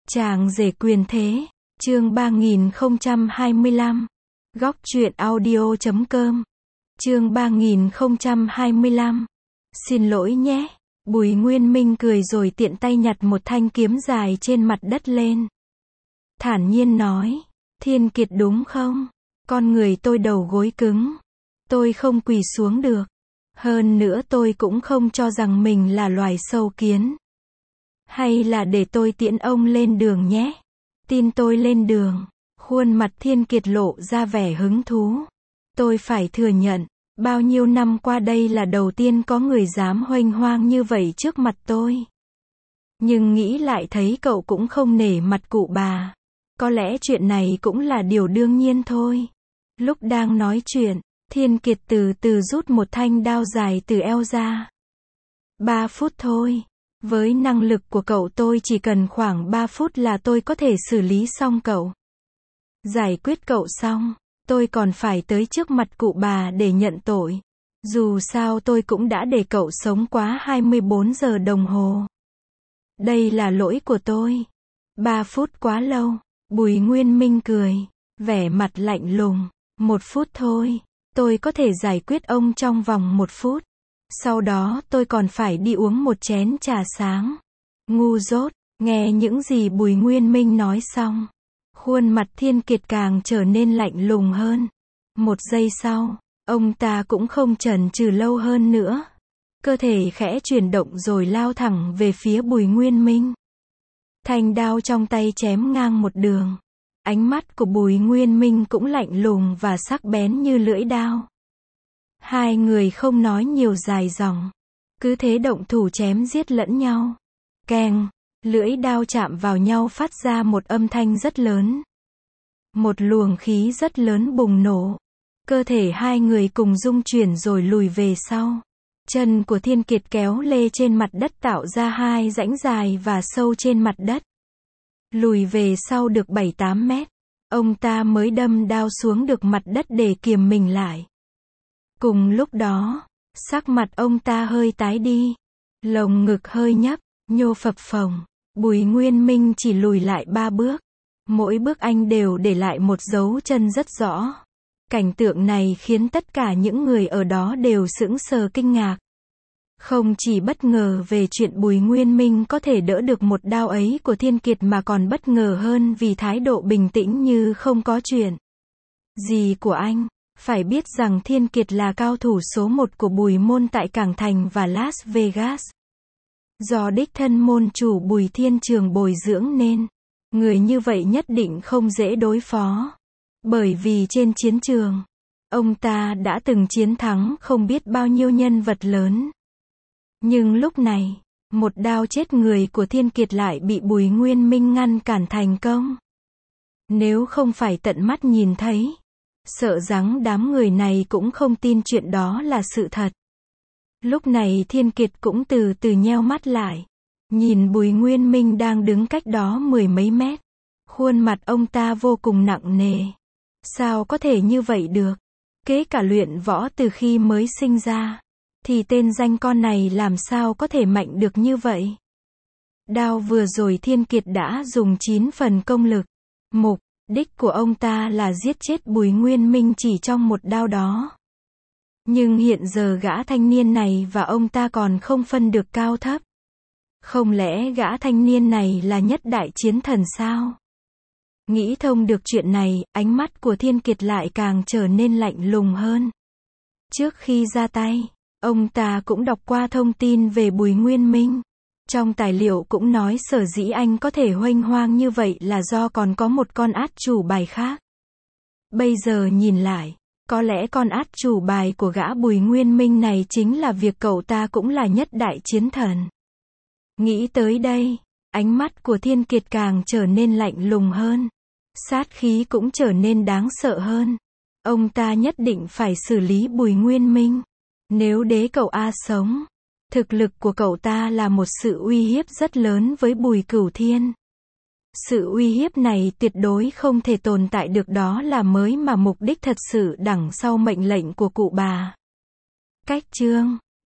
Chàng rể quyền thế, chương 3025, góc truyện audio.com, chương 3025, xin lỗi nhé, Bùi Nguyên Minh cười rồi tiện tay nhặt một thanh kiếm dài trên mặt đất lên. Thản nhiên nói, Thiên Kiệt đúng không? Con người tôi đầu gối cứng, tôi không quỳ xuống được. Hơn nữa tôi cũng không cho rằng mình là loài sâu kiến. Hay là để tôi tiễn ông lên đường nhé. Tin tôi lên đường. Khuôn mặt Thiên Kiệt lộ ra vẻ hứng thú. Tôi phải thừa nhận, bao nhiêu năm qua đây là đầu tiên có người dám huênh hoang như vậy trước mặt tôi. Nhưng nghĩ lại thấy cậu cũng không nể mặt cụ bà. Có lẽ chuyện này cũng là điều đương nhiên thôi. Lúc đang nói chuyện, Thiên Kiệt từ từ rút một thanh đao dài từ eo ra. 3 phút thôi. Với năng lực của cậu tôi chỉ cần khoảng 3 phút là tôi có thể xử lý xong cậu. Giải quyết cậu xong, tôi còn phải tới trước mặt cụ bà để nhận tội. Dù sao tôi cũng đã để cậu sống quá 24 giờ đồng hồ. Đây là lỗi của tôi. 3 phút quá lâu. Bùi Nguyên Minh cười, vẻ mặt lạnh lùng. 1 phút thôi. Tôi có thể giải quyết ông trong vòng 1 phút. Sau đó tôi còn phải đi uống một chén trà sáng. Ngu dốt, nghe những gì Bùi Nguyên Minh nói xong. Khuôn mặt Thiên Kiệt càng trở nên lạnh lùng hơn. 1 giây sau, ông ta cũng không chần chừ lâu hơn nữa. Cơ thể khẽ chuyển động rồi lao thẳng về phía Bùi Nguyên Minh. Thanh đao trong tay chém ngang một đường. Ánh mắt của Bùi Nguyên Minh cũng lạnh lùng và sắc bén như lưỡi đao. Hai người không nói nhiều dài dòng. Cứ thế động thủ chém giết lẫn nhau. Keng, lưỡi đao chạm vào nhau phát ra một âm thanh rất lớn. Một luồng khí rất lớn bùng nổ. Cơ thể hai người cùng rung chuyển rồi lùi về sau. Chân của Thiên Kiệt kéo lê trên mặt đất tạo ra 2 rãnh dài và sâu trên mặt đất. Lùi về sau được 7-8 mét. Ông ta mới đâm đao xuống được mặt đất để kiềm mình lại. Cùng lúc đó, sắc mặt ông ta hơi tái đi. Lồng ngực hơi nhấp, nhô phập phồng. Bùi Nguyên Minh chỉ lùi lại 3 bước. Mỗi bước anh đều để lại một dấu chân rất rõ. Cảnh tượng này khiến tất cả những người ở đó đều sững sờ kinh ngạc. Không chỉ bất ngờ về chuyện Bùi Nguyên Minh có thể đỡ được một đao ấy của Thiên Kiệt mà còn bất ngờ hơn vì thái độ bình tĩnh như không có chuyện gì của anh. Phải biết rằng Thiên Kiệt là cao thủ số 1 của Bùi môn tại Cảng Thành và Las Vegas. Do đích thân môn chủ Bùi Thiên Trường bồi dưỡng nên, người như vậy nhất định không dễ đối phó. Bởi vì trên chiến trường, ông ta đã từng chiến thắng không biết bao nhiêu nhân vật lớn. Nhưng lúc này, một đao chết người của Thiên Kiệt lại bị Bùi Nguyên Minh ngăn cản thành công. Nếu không phải tận mắt nhìn thấy, sợ rằng đám người này cũng không tin chuyện đó là sự thật. Lúc này Thiên Kiệt cũng từ từ nheo mắt lại. Nhìn Bùi Nguyên Minh đang đứng cách đó 10 mấy mét. Khuôn mặt ông ta vô cùng nặng nề. Sao có thể như vậy được? Kể cả luyện võ từ khi mới sinh ra, thì tên danh con này làm sao có thể mạnh được như vậy? Đao vừa rồi Thiên Kiệt đã dùng 9 phần công lực. Mục đích của ông ta là giết chết Bùi Nguyên Minh chỉ trong một đao đó. Nhưng hiện giờ gã thanh niên này và ông ta còn không phân được cao thấp. Không lẽ gã thanh niên này là nhất đại chiến thần sao? Nghĩ thông được chuyện này, ánh mắt của Thiên Kiệt lại càng trở nên lạnh lùng hơn. Trước khi ra tay, ông ta cũng đọc qua thông tin về Bùi Nguyên Minh. Trong tài liệu cũng nói sở dĩ anh có thể huênh hoang như vậy là do còn có một con át chủ bài khác. Bây giờ nhìn lại, có lẽ con át chủ bài của gã Bùi Nguyên Minh này chính là việc cậu ta cũng là nhất đại chiến thần. Nghĩ tới đây, ánh mắt của Thiên Kiệt càng trở nên lạnh lùng hơn. Sát khí cũng trở nên đáng sợ hơn. Ông ta nhất định phải xử lý Bùi Nguyên Minh. Nếu đế cậu A sống, thực lực của cậu ta là một sự uy hiếp rất lớn với Bùi Cửu Thiên. Sự uy hiếp này tuyệt đối không thể tồn tại được, đó là mới mà mục đích thật sự đằng sau mệnh lệnh của cụ bà. Cách chương